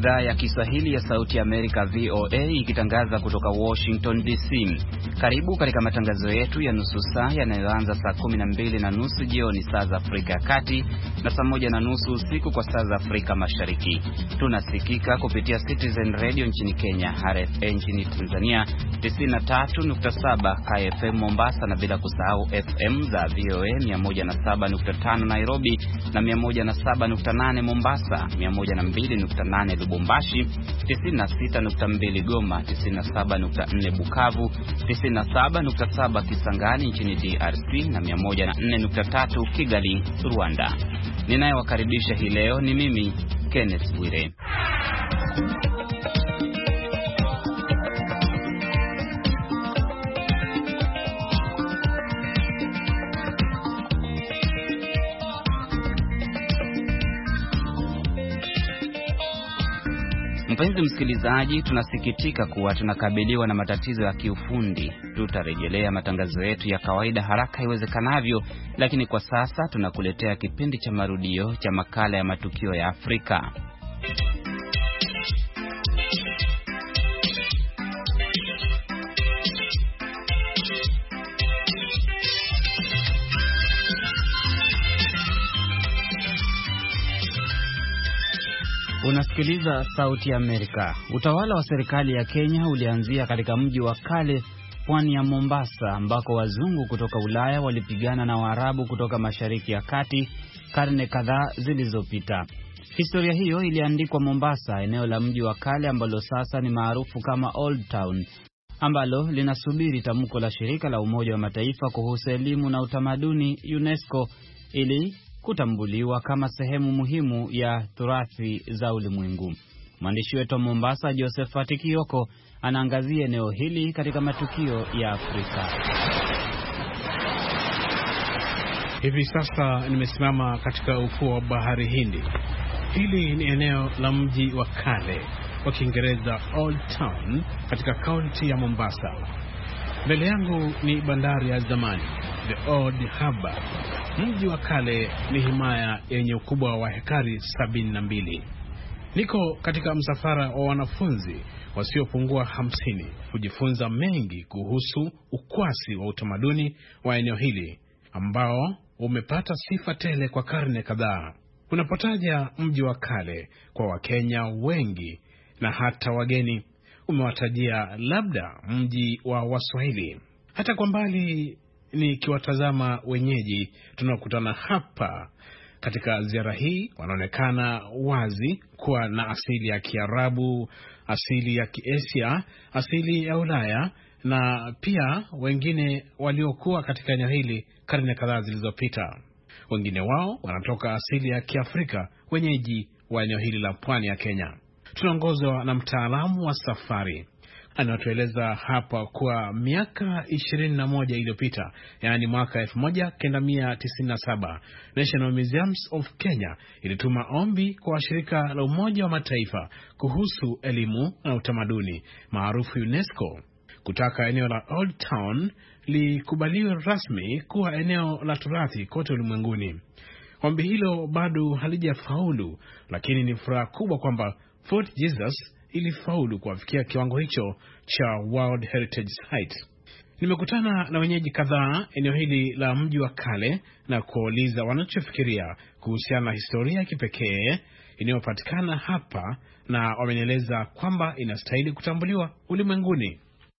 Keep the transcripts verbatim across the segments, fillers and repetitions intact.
idhaa ya Kiswahili ya Sauti ya Amerika V O A ikitangaza kutoka Washington D C. Karibu katika matangazo yetu ya nusu saa yanayoanza saa kumi na mbili na nusu jioni saa za Afrika ya Kati na saa moja na nusu usiku kwa saa za Afrika Mashariki. Tunasikika kupitia Citizen Radio nchini Kenya, R F A nchini Tanzania, tisini na tatu nukta saba K F M Mombasa, na bila kusahau F M za V O A mia moja na saba nukta tano Nairobi na mia moja na saba nukta nane Mombasa, mia moja na mbili nukta nane Lubumbashi, tisini na sita nukta mbili Goma, tisini na saba nukta nne Bukavu, tisini na saba nukta saba Kisangani nchini D R C na mia moja na nne nukta tatu Kigali, Rwanda. Ninayewakaribisha hii leo ni mimi Kenneth Bwire. Mpenzi msikilizaji, tunasikitika kuwa tunakabiliwa na matatizo ya kiufundi. Tutarejelea matangazo yetu ya kawaida haraka iwezekanavyo, lakini kwa sasa tunakuletea kipindi cha marudio cha makala ya matukio ya Afrika. Unasikiliza Sauti ya Amerika. Utawala wa serikali ya Kenya ulianzia katika mji wa kale, pwani ya Mombasa, ambako wazungu kutoka Ulaya walipigana na Waarabu kutoka Mashariki ya Kati karne kadhaa zilizopita. Historia hiyo iliandikwa Mombasa, eneo la mji wa kale ambalo sasa ni maarufu kama Old Town, ambalo linasubiri tamko la shirika la Umoja wa Mataifa kuhusu elimu na utamaduni UNESCO ili kutambuliwa kama sehemu muhimu ya turathi za ulimwengu. Mwandishi wetu wa Mombasa Josephat Kioko anaangazia eneo hili katika matukio ya Afrika. Hivi sasa nimesimama katika ufuo wa bahari Hindi. Hili ni eneo la mji wa kale, kwa Kiingereza Old Town, katika kaunti ya Mombasa. Mbele yangu ni bandari ya zamani, The Old Harbour. Mji wa kale ni himaya yenye ukubwa wa hekari sabini na mbili. Niko katika msafara wa wanafunzi wasiopungua hamsini kujifunza mengi kuhusu ukwasi wa utamaduni wa eneo hili ambao umepata sifa tele kwa karne kadhaa. Unapotaja mji wa kale kwa Wakenya wengi na hata wageni, umewatajia labda mji wa Waswahili. Hata kwa mbali nikiwatazama wenyeji tunaokutana hapa katika ziara hii, wanaonekana wazi kuwa na asili ya Kiarabu, asili ya Kiasia, asili ya Ulaya, na pia wengine waliokuwa katika eneo hili karne kadhaa zilizopita. Wengine wao wanatoka asili ya Kiafrika, wenyeji wa eneo hili la pwani ya Kenya. Tunaongozwa na mtaalamu wa safari anatueleza hapa kwa miaka ishirini na moja iliyopita, yani mwaka elfu moja kenda mia tisini na saba, National Museums of Kenya ilituma ombi kwa shirika la Umoja wa Mataifa kuhusu elimu na utamaduni maarufu UNESCO, kutaka eneo la Old Town likubaliwe rasmi kuwa eneo la turathi kote ulimwenguni. Ombi hilo bado halijafaulu, lakini ni furaha kubwa kwamba Fort Jesus ilifaulu kufikia kiwango hicho cha World Heritage Site. Nimekutana na wenyeji kadhaa eneo hili la mji wa kale na kuuliza wanachofikiria kuhusiana na historia ya kipekee inayopatikana hapa, na wamenieleza kwamba inastahili kutambuliwa ulimwenguni.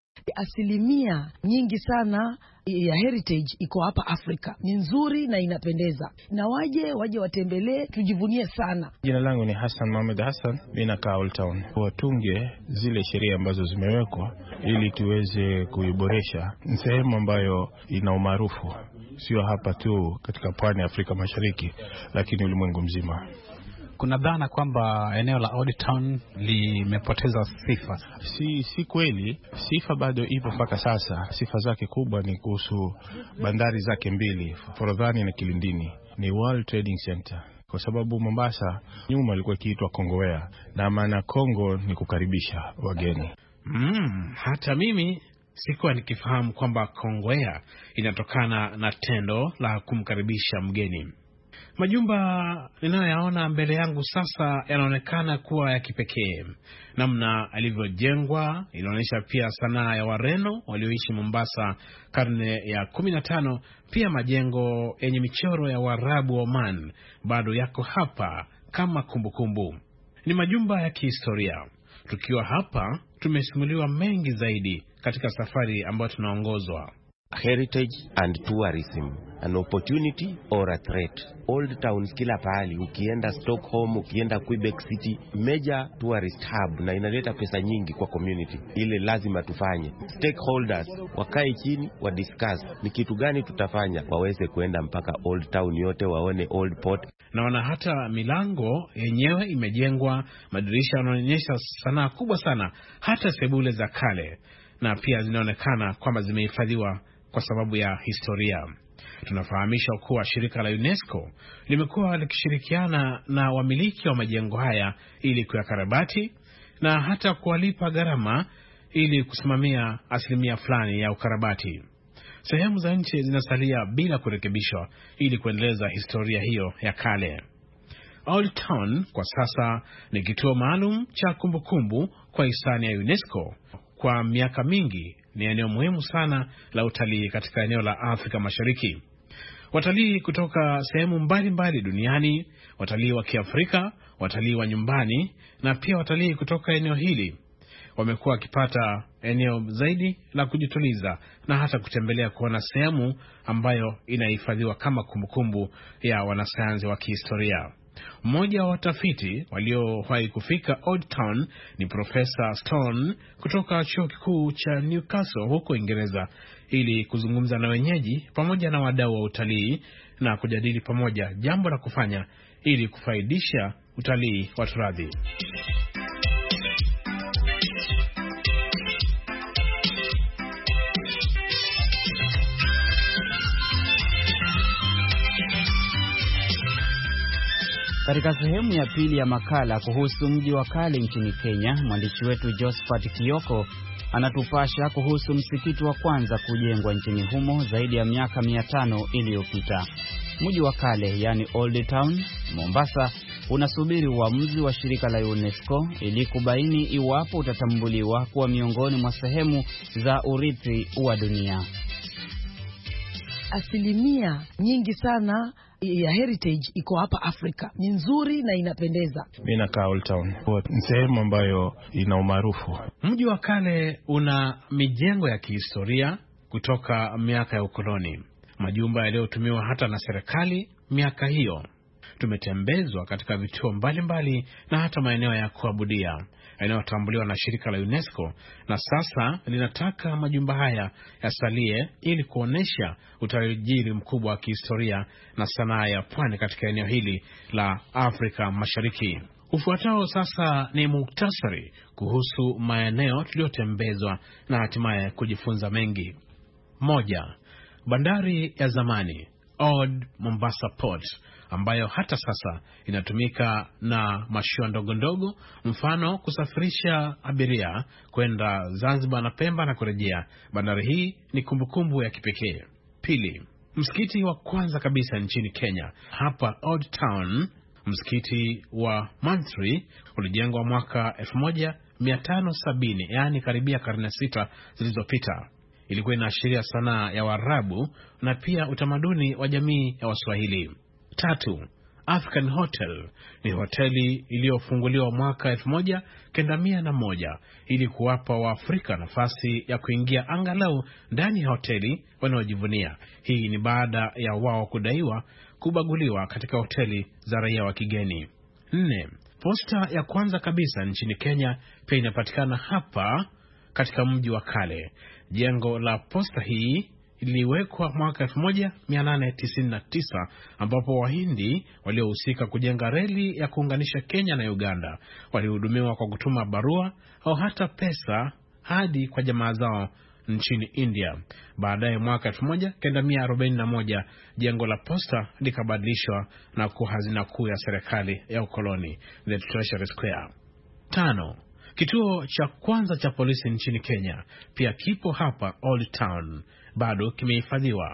Asilimia nyingi sana ya heritage iko hapa Afrika. Ni nzuri na inapendeza, na waje waje watembelee, tujivunie sana. Jina langu ni Hassan Mohamed Hassan, mimi nakaa Old Town. Watunge zile sheria ambazo zimewekwa ili tuweze kuiboresha. Ni sehemu ambayo ina umaarufu sio hapa tu katika pwani ya Afrika Mashariki, lakini ulimwengu mzima. Kuna dhana kwamba eneo la Old Town limepoteza sifa. Si si kweli, sifa bado ipo mpaka sasa. Sifa zake kubwa ni kuhusu bandari zake mbili, Forodhani na Kilindini. Ni World Trading Center, kwa sababu Mombasa nyuma ilikuwa ikiitwa Kongowea, na maana Kongo ni kukaribisha wageni. Mm, hata mimi sikuwa nikifahamu kwamba Kongowea inatokana na tendo la kumkaribisha mgeni. Majumba ninayoyaona mbele yangu sasa yanaonekana kuwa ya kipekee. Namna alivyojengwa inaonyesha pia sanaa ya Wareno walioishi Mombasa karne ya kumi na tano. Pia majengo yenye michoro ya Waarabu wa Oman bado yako hapa kama kumbukumbu kumbu. Ni majumba ya kihistoria. Tukiwa hapa tumesimuliwa mengi zaidi katika safari ambayo tunaongozwa. Heritage and tourism, an opportunity or a threat. Old towns kila pahali, ukienda Stockholm, ukienda Quebec City, major tourist hub, na inaleta pesa nyingi kwa community. Ile lazima tufanye. Stakeholders wakae chini wa discuss ni kitu gani tutafanya waweze kuenda mpaka old town yote waone old port. Naona hata milango yenyewe imejengwa, madirisha yanaonyesha sanaa kubwa sana, hata sebule za kale, na pia zinaonekana kwamba zimehifadhiwa kwa sababu ya historia. Tunafahamisha kuwa shirika la UNESCO limekuwa likishirikiana na wamiliki wa majengo haya ili kuyakarabati na hata kuwalipa gharama ili kusimamia asilimia fulani ya ukarabati. Sehemu za nchi zinasalia bila kurekebishwa ili kuendeleza historia hiyo ya kale. Old Town kwa sasa ni kituo maalum cha kumbukumbu kwa hisani ya UNESCO. Kwa miaka mingi ni eneo muhimu sana la utalii katika eneo la Afrika Mashariki. Watalii kutoka sehemu mbalimbali duniani, watalii wa Kiafrika, watalii wa nyumbani na pia watalii kutoka eneo hili wamekuwa wakipata eneo zaidi la kujituliza na hata kutembelea kuona sehemu ambayo inahifadhiwa kama kumbukumbu ya wanasayansi wa kihistoria. Mmoja wa watafiti waliowahi kufika Old Town ni Profesa Stone kutoka chuo kikuu cha Newcastle huko Uingereza, ili kuzungumza na wenyeji pamoja na wadau wa utalii na kujadili pamoja jambo la kufanya ili kufaidisha utalii wa turathi. Katika sehemu ya pili ya makala kuhusu mji wa kale nchini Kenya, mwandishi wetu Josephat Kioko anatupasha kuhusu msikiti wa kwanza kujengwa nchini humo zaidi ya miaka mia tano iliyopita. Mji wa kale, yani Old Town, Mombasa, unasubiri uamuzi wa shirika la UNESCO ili kubaini iwapo utatambuliwa kuwa miongoni mwa sehemu za urithi wa dunia. Asilimia nyingi sana ya heritage iko hapa Afrika. Ni nzuri na inapendeza. Mimi nakaa Old Town. Ni sehemu ambayo ina umaarufu. Mji wa kale una mijengo ya kihistoria kutoka miaka ya ukoloni. Majumba yaliyotumiwa hata na serikali miaka hiyo. Tumetembezwa katika vituo mbalimbali na hata maeneo ya kuabudia yanayotambuliwa na shirika la UNESCO, na sasa linataka majumba haya yasalie ili kuonesha utajiri mkubwa wa kihistoria na sanaa ya pwani katika eneo hili la Afrika Mashariki. Ufuatao sasa ni muktasari kuhusu maeneo tuliyotembezwa na hatimaye kujifunza mengi. Moja, bandari ya zamani Old Mombasa Port, ambayo hata sasa inatumika na mashua ndogo ndogo, mfano kusafirisha abiria kwenda Zanzibar na Pemba na kurejea. Bandari hii ni kumbukumbu ya kipekee. Pili, msikiti wa kwanza kabisa nchini Kenya hapa Old Town, msikiti wa Manthri, ulijengwa mwaka elfu moja mia tano sabini, yani karibia karne sita zilizopita. Ilikuwa inaashiria sanaa ya Waarabu na pia utamaduni wa jamii ya Waswahili. Tatu, African Hotel ni hoteli iliyofunguliwa mwaka elfu moja kenda mia na moja ili kuwapa Waafrika nafasi ya kuingia angalau ndani ya hoteli wanaojivunia. Hii ni baada ya wao kudaiwa kubaguliwa katika hoteli za raia wa kigeni. Nne, posta ya kwanza kabisa nchini Kenya pia inapatikana hapa katika mji wa kale. Jengo la posta hii iliwekwa mwaka elfu moja mia nane tisini na tisa, ambapo Wahindi waliohusika kujenga reli ya kuunganisha Kenya na Uganda walihudumiwa kwa kutuma barua au hata pesa hadi kwa jamaa zao nchini India. Baadaye mwaka elfu moja kenda mia arobaini na moja jengo la posta likabadilishwa na kuwa hazina kuu ya serikali ya ukoloni, the Treasury Square. Tano, kituo cha kwanza cha polisi nchini Kenya pia kipo hapa Old Town, bado kimehifadhiwa.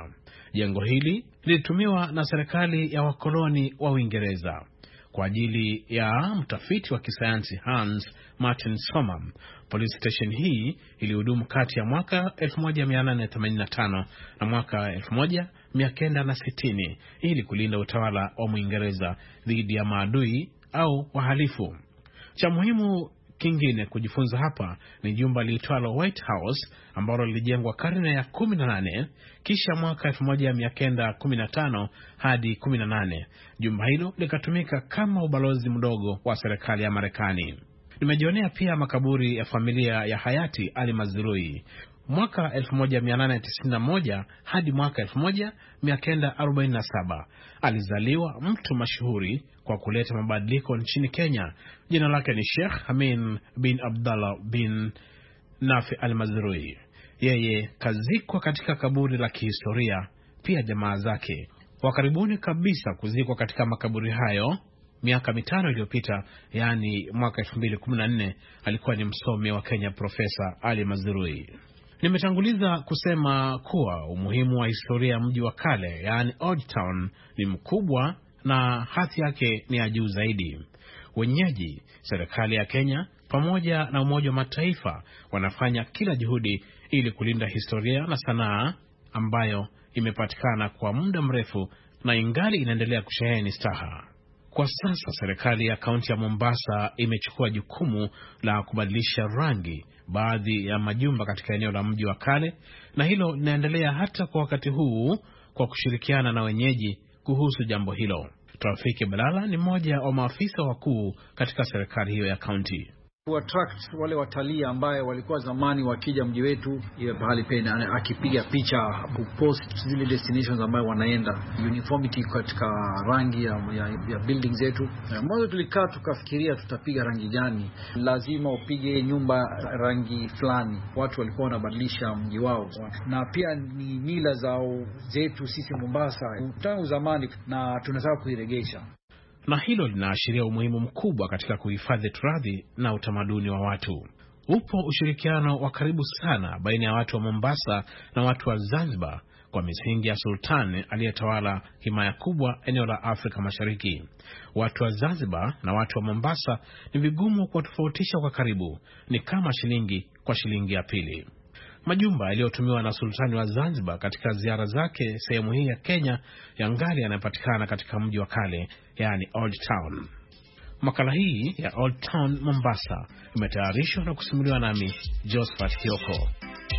Jengo hili lilitumiwa na serikali ya wakoloni wa Uingereza kwa ajili ya mtafiti wa kisayansi Hans Martin Sommer. Police station hii ilihudumu kati ya mwaka elfu moja mia nane themanini na tano na mwaka elfu moja mia kenda sitini ili kulinda utawala wa Muingereza dhidi ya maadui au wahalifu. Cha muhimu kingine kujifunza hapa ni jumba liitwalo White House ambalo lilijengwa karne ya kumi na nane kisha mwaka elfu moja mia kenda kumi na tano hadi kumi na nane. Jumba hilo likatumika kama ubalozi mdogo wa serikali ya Marekani. Nimejionea pia makaburi ya familia ya hayati Ali Mazrui. Mwaka elfu moja mia nane tisini na moja hadi mwaka elfu moja mia kenda arobaini na saba alizaliwa mtu mashuhuri kwa kuleta mabadiliko nchini Kenya. Jina lake ni Sheikh Amin bin Abdallah bin Nafi al-Mazrui. Yeye kazikwa katika kaburi la kihistoria. Pia jamaa zake wa karibuni kabisa kuzikwa katika makaburi hayo miaka mitano iliyopita, yani mwaka elfu mbili kumi na nne, alikuwa ni msomi wa Kenya Profesa Ali Mazrui. Nimetanguliza kusema kuwa umuhimu wa historia ya mji wa kale, yani Old Town, ni mkubwa na hadhi yake ni ya juu zaidi. Wenyeji, serikali ya Kenya pamoja na Umoja wa Mataifa wanafanya kila juhudi ili kulinda historia na sanaa ambayo imepatikana kwa muda mrefu na ingali inaendelea kusheheni staha. Kwa sasa serikali ya kaunti ya Mombasa imechukua jukumu la kubadilisha rangi baadhi ya majumba katika eneo la mji wa kale, na hilo linaendelea hata kwa wakati huu kwa kushirikiana na wenyeji kuhusu jambo hilo. Trafiki Balala ni mmoja wa maafisa wakuu katika serikali hiyo ya kaunti. Attract wale watalii ambaye walikuwa zamani wakija mji wetu ile pahali pena, akipiga picha kupost zile destinations ambayo wanaenda, uniformity katika rangi ya, ya, ya buildings zetu. Mwanzo tulikaa tukafikiria tutapiga rangi gani, lazima upige nyumba rangi fulani. Watu walikuwa wanabadilisha mji wao, na pia ni mila zao zetu sisi Mombasa tangu zamani na tunataka kuiregesha. Na hilo linaashiria umuhimu mkubwa katika kuhifadhi turathi na utamaduni wa watu. Upo ushirikiano wa karibu sana baina ya watu wa Mombasa na watu wa Zanzibar kwa misingi ya sultani aliyetawala himaya kubwa eneo la Afrika Mashariki. Watu wa Zanzibar na watu wa Mombasa ni vigumu kuwatofautisha kwa karibu, ni kama shilingi kwa shilingi ya pili. Majumba yaliyotumiwa na sultani wa Zanzibar katika ziara zake sehemu hii ya Kenya yangali yanapatikana katika mji wa kale, yani Old Town. Makala hii ya Old Town Mombasa imetayarishwa na kusimuliwa nami Josephat Kioko.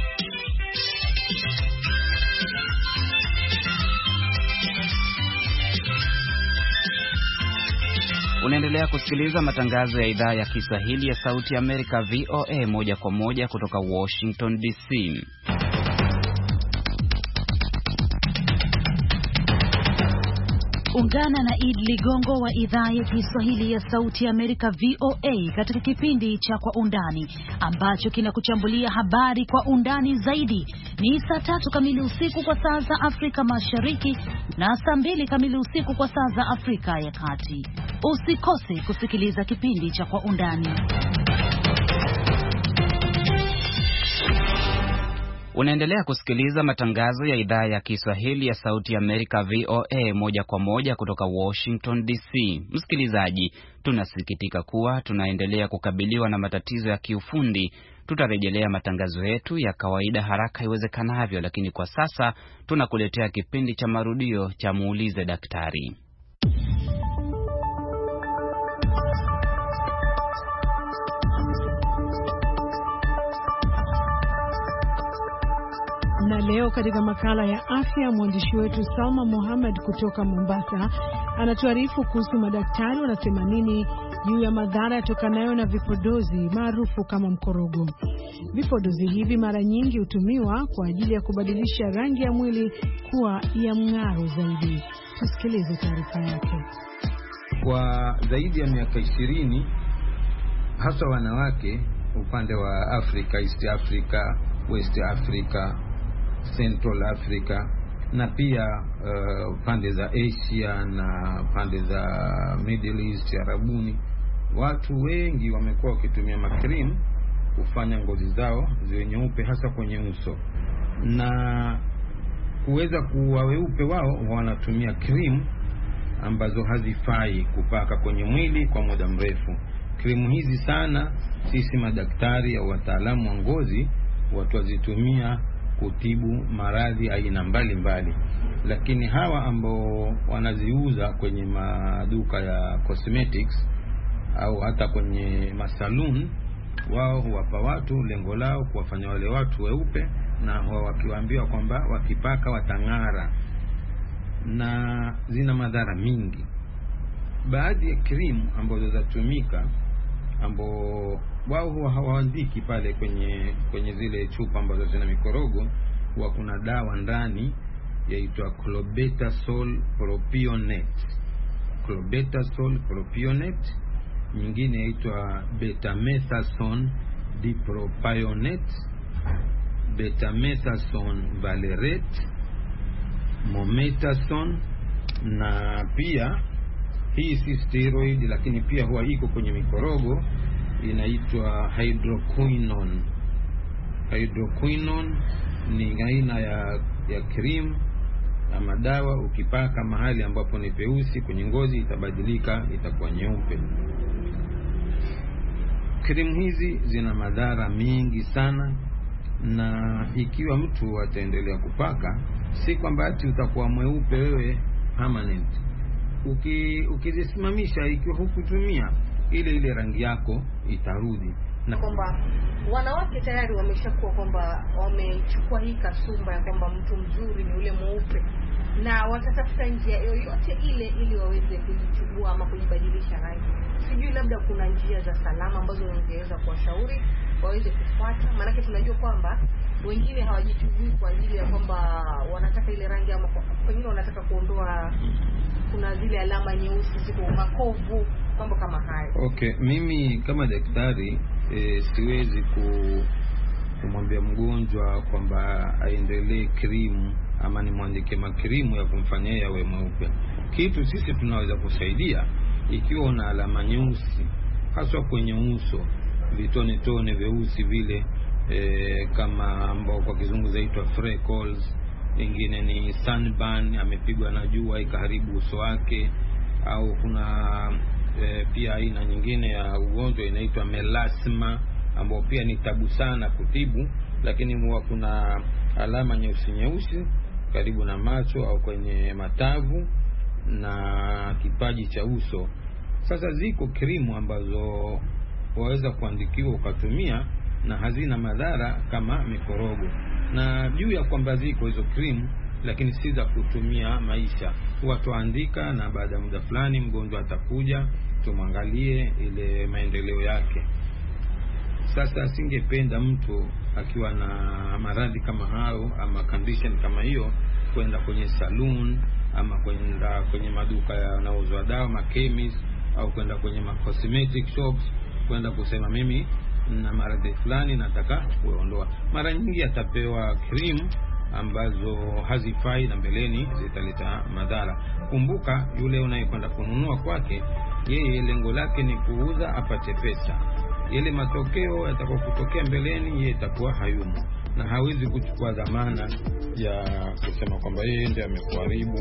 Unaendelea kusikiliza matangazo ya idhaa ya Kiswahili ya Sauti Amerika V O A moja kwa moja kutoka Washington D C. Ungana na Id Ligongo wa idhaa ya Kiswahili ya Sauti Amerika V O A katika kipindi cha Kwa Undani ambacho kinakuchambulia habari kwa undani zaidi. Ni saa tatu kamili usiku kwa saa za Afrika Mashariki na saa mbili kamili usiku kwa saa za Afrika ya Kati. Usikose kusikiliza kipindi cha Kwa Undani. Unaendelea kusikiliza matangazo ya idhaa ya Kiswahili ya Sauti Amerika V O A moja kwa moja kutoka Washington D C. Msikilizaji, tunasikitika kuwa tunaendelea kukabiliwa na matatizo ya kiufundi. Tutarejelea matangazo yetu ya kawaida haraka iwezekanavyo, lakini kwa sasa tunakuletea kipindi cha marudio cha Muulize Daktari. Na leo katika makala ya afya, mwandishi wetu Salma Mohamed kutoka Mombasa anatuarifu kuhusu madaktari wanasema nini juu ya madhara yatokanayo na vipodozi maarufu kama mkorogo. Vipodozi hivi mara nyingi hutumiwa kwa ajili ya kubadilisha rangi ya mwili kuwa ya mng'aro zaidi. Tusikilize taarifa yake. Kwa zaidi ya miaka ishirini, hasa wanawake upande wa Afrika, East Africa, West Africa, Central Africa na pia uh, pande za Asia na pande za Middle East, Arabuni, watu wengi wamekuwa wakitumia makrim kufanya ngozi zao ziwe nyeupe hasa kwenye uso. Na kuweza kuwa weupe wao wanatumia cream ambazo hazifai kupaka kwenye mwili kwa muda mrefu. Krimu hizi sana sisi madaktari au wataalamu wa ngozi watu wazitumia kutibu maradhi aina mbalimbali, lakini hawa ambao wanaziuza kwenye maduka ya cosmetics au hata kwenye masalun, wao huwapa watu, lengo lao kuwafanya wale watu weupe, na huwa wakiwaambiwa kwamba wakipaka watang'ara, na zina madhara mingi. Baadhi ya cream ambazo zatumika ambao wao huwa hawaandiki pale kwenye kwenye zile chupa ambazo zina mikorogo, huwa kuna dawa ndani yaitwa clobetasol propionate. Clobetasol propionate, nyingine yaitwa betamethasone dipropionate, betamethasone valerate, mometasone, na pia hii si steroid lakini pia huwa iko kwenye mikorogo, inaitwa hydroquinone. Hydroquinone ni aina ya ya cream ama dawa, ukipaka mahali ambapo ni peusi kwenye ngozi itabadilika, itakuwa nyeupe. Cream hizi zina madhara mengi sana, na ikiwa mtu ataendelea kupaka, si kwamba ati utakuwa mweupe wewe permanent. Uki ukizisimamisha, ikiwa hukutumia ile ile rangi yako itarudi. Na kwamba wanawake tayari wameshakuwa kwamba wamechukua hii kasumba ya kwamba mtu mzuri ni ule mweupe, na watatafuta njia yoyote ile ili waweze kujichubua ama kujibadilisha rangi. Sijui labda kuna njia za salama ambazo ungeweza kuwashauri waweze kufuata, maana tunajua kwamba wengine hawajichubui kwa ajili ya kwamba wanataka ile rangi, ama wengine wanataka kuondoa, kuna zile alama nyeusi ziko makovu, mambo kama hayo. Okay, mimi kama daktari e, siwezi ku kumwambia mgonjwa kwamba aendelee cream ama nimwandike makrimu ya kumfanyia yawe mweupe. Kitu sisi tunaweza kusaidia, ikiwa una alama nyeusi haswa kwenye uso, vitone tone vyeusi vile e, kama ambao kwa kizungu zaitwa freckles, ingine ni sunburn, amepigwa na jua ikaharibu uso wake, au kuna e, pia aina nyingine ya ugonjwa inaitwa melasma ambao pia ni tabu sana kutibu, lakini huwa kuna alama nyeusi nyeusi karibu na macho au kwenye matavu na kipaji cha uso. Sasa ziko krimu ambazo waweza kuandikiwa ukatumia na hazina madhara kama mikorogo, na juu ya kwamba ziko hizo krimu lakini si za kutumia maisha, watu andika, na baada ya muda fulani mgonjwa atakuja tumwangalie ile maendeleo yake. Sasa singependa mtu akiwa na maradhi kama hayo ama condition kama hiyo kwenda kwenye saloon ama kwenda kwenye maduka yanayouzwa dawa, ma chemist, au kwenda kwenye ma cosmetic shops kwenda kusema mimi na maradhi fulani nataka kuondoa. Mara nyingi atapewa cream ambazo hazifai na mbeleni zitaleta madhara. Kumbuka yule unayekwenda kununua kwake, yeye lengo lake ni kuuza apate pesa. Ile matokeo yatakayotokea mbeleni yeye itakuwa hayumo, na hawezi kuchukua dhamana ya kusema kwamba yeye ndiye amekuharibu.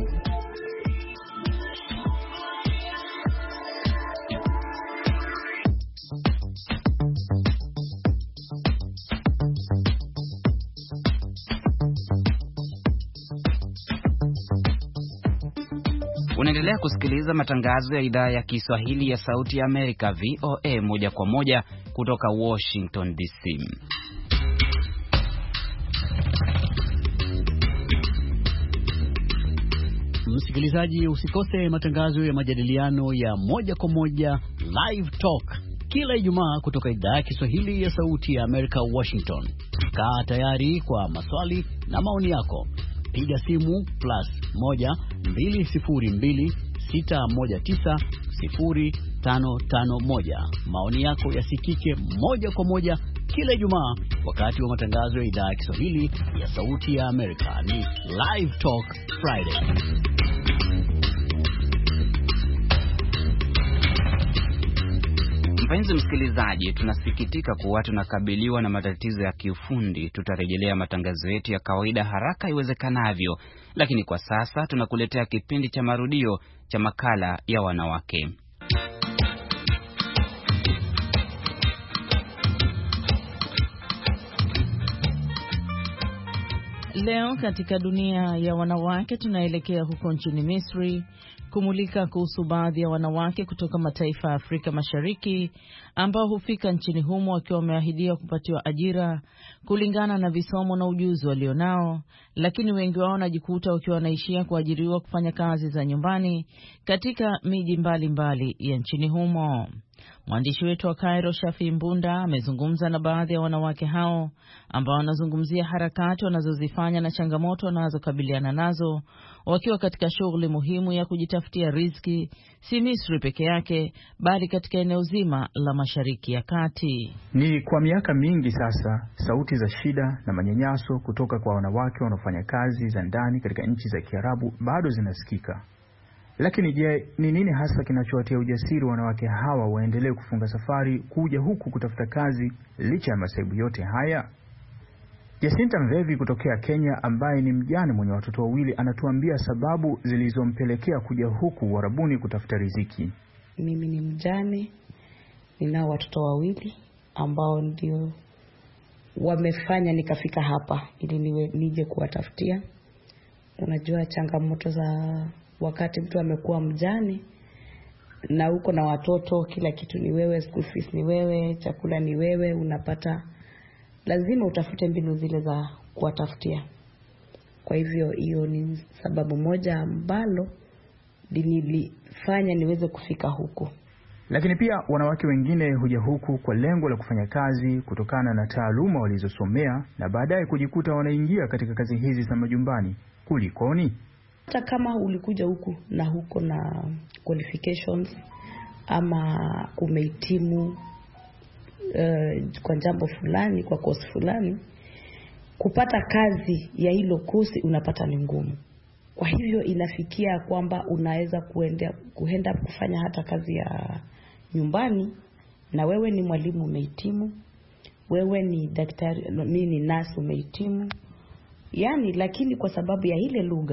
Unaendelea kusikiliza matangazo ya idhaa ya Kiswahili ya Sauti ya Amerika V O A moja kwa moja kutoka Washington D C. Msikilizaji, usikose matangazo ya majadiliano ya moja kwa moja Live Talk kila Ijumaa kutoka idhaa ya Kiswahili ya Sauti ya Amerika Washington. Kaa tayari kwa maswali na maoni yako. Piga simu plus moja mbili sifuri mbili sita moja tisa sifuri tano tano moja. Maoni yako yasikike moja kwa moja kila Ijumaa wakati wa matangazo ya idhaa ya Kiswahili ya Sauti ya Amerika. Ni Live Talk Friday. Mpenzi msikilizaji, tunasikitika kuwa tunakabiliwa na matatizo ya kiufundi. Tutarejelea matangazo yetu ya kawaida haraka iwezekanavyo, lakini kwa sasa tunakuletea kipindi cha marudio cha makala ya wanawake. Leo katika dunia ya wanawake tunaelekea huko nchini Misri kumulika kuhusu baadhi ya wanawake kutoka mataifa ya Afrika Mashariki ambao hufika nchini humo wakiwa wameahidiwa kupatiwa ajira kulingana na visomo na ujuzi walionao, lakini wengi wao wanajikuta wakiwa wanaishia kuajiriwa kufanya kazi za nyumbani katika miji mbalimbali ya nchini humo. Mwandishi wetu wa Cairo, Shafi Mbunda, amezungumza na baadhi ya wanawake hao ambao wanazungumzia harakati wanazozifanya na changamoto wanazokabiliana nazo wakiwa katika shughuli muhimu ya kujitafutia riziki, si Misri peke yake, bali katika eneo zima la Mashariki ya Kati. Ni kwa miaka mingi sasa, sauti za shida na manyanyaso kutoka kwa wanawake wanaofanya kazi za ndani katika nchi za Kiarabu bado zinasikika. Lakini je, ni nini hasa kinachowatia ujasiri wanawake hawa waendelee kufunga safari kuja huku kutafuta kazi licha ya masaibu yote haya? Jacinta Mvevi kutokea Kenya, ambaye ni mjane mwenye watoto wawili, anatuambia sababu zilizompelekea kuja huku Uarabuni kutafuta riziki. Mimi ni mjane, ninao watoto wawili ambao ndio wamefanya nikafika hapa ili niwe nije kuwatafutia. Unajua changamoto za wakati mtu amekuwa mjane na uko na watoto, kila kitu ni wewe, school fees ni wewe, chakula ni wewe, unapata lazima utafute mbinu zile za kuwatafutia. Kwa hivyo hiyo ni sababu moja ambalo nilifanya niweze kufika huko. Lakini pia wanawake wengine huja huku kwa lengo la kufanya kazi kutokana na taaluma walizosomea na baadaye kujikuta wanaingia katika kazi hizi za majumbani. Kulikoni? Hata kama ulikuja huku na huko na qualifications ama umehitimu uh, kwa jambo fulani, kwa course fulani, kupata kazi ya hilo kosi unapata ni ngumu. Kwa hivyo inafikia kwamba unaweza kuenda kuenda kufanya hata kazi ya nyumbani, na wewe ni mwalimu umehitimu, wewe ni daktari, mimi ni nurse umehitimu. Yani lakini kwa sababu ya ile lugha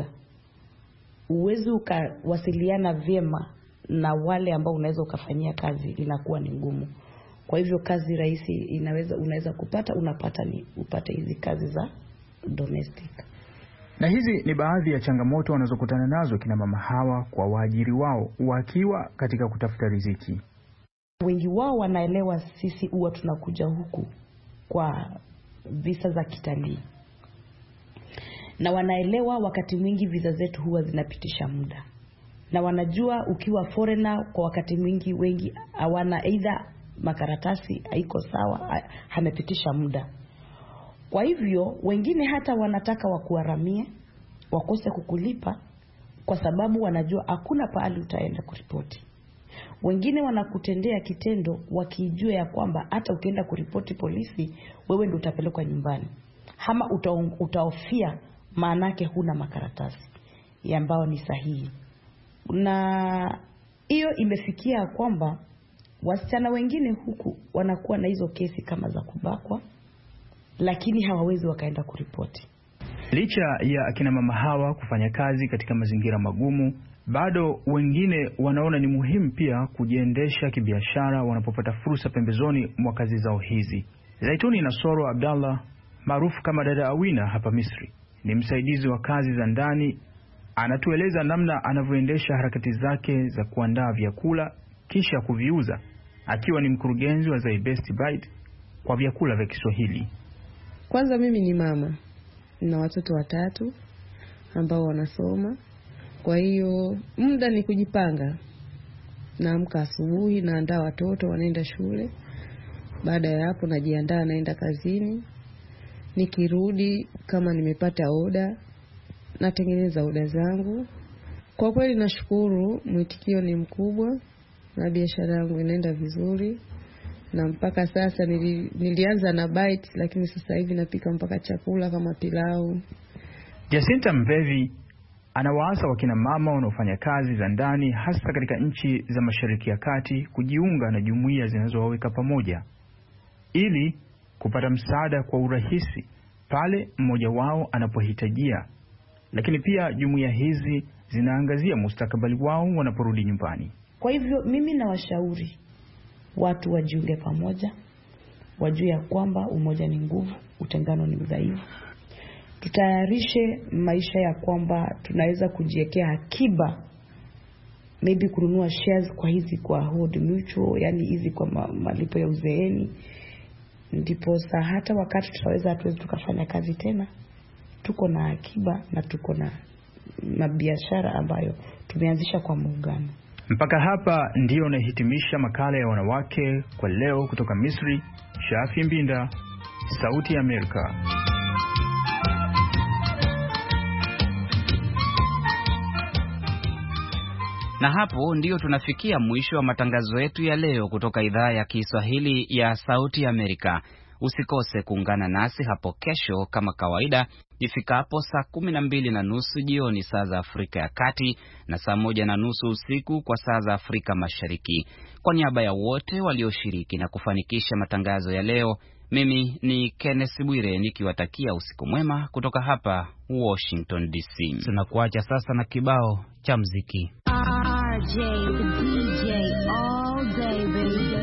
uwezo ukawasiliana vyema na wale ambao unaweza ukafanyia kazi inakuwa ni ngumu. Kwa hivyo kazi rahisi inaweza unaweza kupata unapata ni upate hizi kazi za domestic. Na hizi ni baadhi ya changamoto wanazokutana nazo kina mama hawa kwa waajiri wao wakiwa katika kutafuta riziki. Wengi wao wanaelewa sisi huwa tunakuja huku kwa visa za kitalii. Na wanaelewa wakati mwingi visa zetu huwa zinapitisha muda. Na wanajua ukiwa foreigner kwa wakati mwingi wengi hawana either makaratasi haiko sawa, hamepitisha muda. Kwa hivyo wengine hata wanataka wakuharamie, wakose kukulipa kwa sababu wanajua hakuna pahali utaenda kuripoti. Wengine wanakutendea kitendo wakijua ya kwamba hata ukienda kuripoti polisi wewe ndio utapelekwa nyumbani. Ama utaofia maanake huna makaratasi ambao ni sahihi. Na hiyo imefikia kwamba wasichana wengine huku wanakuwa na hizo kesi kama za kubakwa, lakini hawawezi wakaenda kuripoti. Licha ya akina mama hawa kufanya kazi katika mazingira magumu, bado wengine wanaona ni muhimu pia kujiendesha kibiashara wanapopata fursa pembezoni mwa kazi zao hizi. Zaituni Nasoro Abdallah, maarufu kama Dada Awina hapa Misri, ni msaidizi wa kazi za ndani. Anatueleza namna anavyoendesha harakati zake za kuandaa vyakula kisha kuviuza, akiwa ni mkurugenzi wa The Best Bite kwa vyakula vya Kiswahili. Kwanza mimi ni mama na watoto watatu ambao wanasoma. Kwa hiyo muda ni kujipanga. Naamka asubuhi, naandaa watoto wanaenda shule. Baada ya hapo najiandaa naenda kazini. Nikirudi kama nimepata oda, natengeneza oda zangu. Kwa kweli nashukuru, mwitikio ni mkubwa na biashara yangu inaenda vizuri. Na mpaka sasa nili, nilianza na bite, lakini sasa hivi napika mpaka chakula kama pilau. Jacinta Mvevi Anawaasa wakina mama wanaofanya kazi za ndani hasa katika nchi za Mashariki ya Kati kujiunga na jumuiya zinazowaweka pamoja ili kupata msaada kwa urahisi pale mmoja wao anapohitajia. Lakini pia jumuiya hizi zinaangazia mustakabali wao wanaporudi nyumbani. Kwa hivyo mimi nawashauri watu wajiunge pamoja, wajue ya kwamba umoja ni nguvu, utengano ni udhaifu. Tutayarishe maisha ya kwamba tunaweza kujiwekea akiba, maybe kununua shares kwa hizi kwa Old Mutual, yani hizi kwa ma, malipo ya uzeeni. Ndipo saa hata wakati tutaweza hatuwezi tukafanya kazi tena, tuko na akiba na tuko na na biashara ambayo tumeanzisha kwa muungano. Mpaka hapa ndio nahitimisha makala ya wanawake kwa leo kutoka Misri. Shafi Mbinda, Sauti ya Amerika. Na hapo ndio tunafikia mwisho wa matangazo yetu ya leo kutoka idhaa ya Kiswahili ya Sauti ya Amerika. Usikose kuungana nasi hapo kesho kama kawaida ifikapo saa kumi na mbili na nusu jioni saa za Afrika ya Kati na saa moja na nusu usiku kwa saa za Afrika Mashariki. Kwa niaba ya wote walioshiriki na kufanikisha matangazo ya leo, mimi ni Kenneth Bwire nikiwatakia usiku mwema kutoka hapa Washington D C. Tunakuacha sasa na kibao cha muziki. R J, the D J, all day, baby.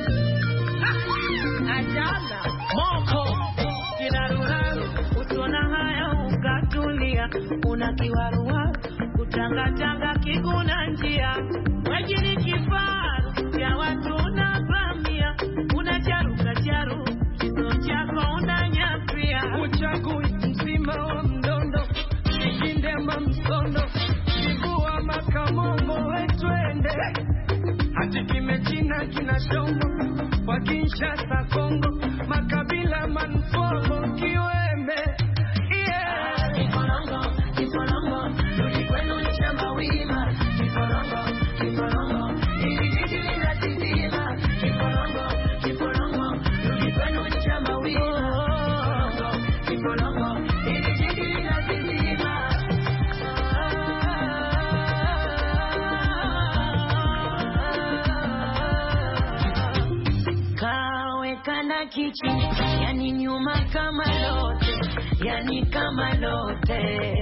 Ajala, moko, kinaruharu, usiona haya ukatulia, unakiwarua, kutanga-tanga kikuna njia, wajini kifaru, ya watu unavamia, unacharuka-charu, kiso chako unanyapia, uchagui mzima wa mdondo, kijindema msondo, kivua makamombo wetwende, hati kimechina kinashomo, Kinshasa Kongo, makabila manfomo kiwembe. Yeah. Kifolongo, kifolongo, rudi kwenu ni shamba wima. Kifolongo, kifolongo, ili jiji linatizima. Kifolongo, kifolongo, rudi kwenu ni shamba wima. Kifolongo, ili jiji linatizima. Kana kichi, yani nyuma kama lote, yani kama lote.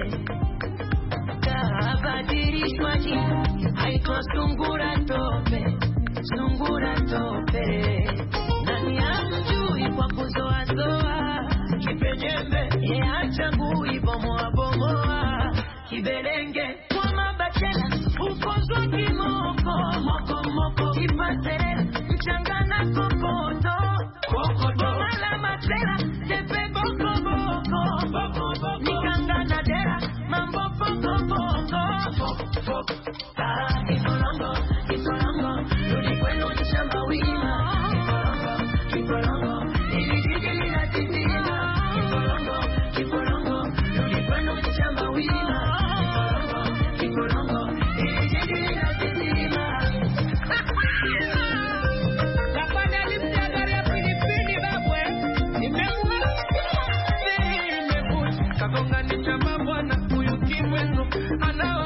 Kabadirishwa jina, haitwa sungura tope, sungura tope. Nani amjui kwa kuzoa zoa, kipejembe, ye achagui bomoa bomoa. Kibelenge, kwa mabachela, ukozwa kimoko, moko moko. Kipaterera, mchangana kokoto. Mala matera, tepe boko boko, nikanga na dera, mambo boko boko. Ah, kifolongo, kifolongo, rudi kwenu ni shamba wima. Kifolongo, kifolongo, ili jiji linatizima. Kifolongo, kifolongo, rudi kwenu ni shamba wima. Kifolongo, kifolongo, ili jiji linatizima. Kagonga ni chama bwana huyu kimwenu ana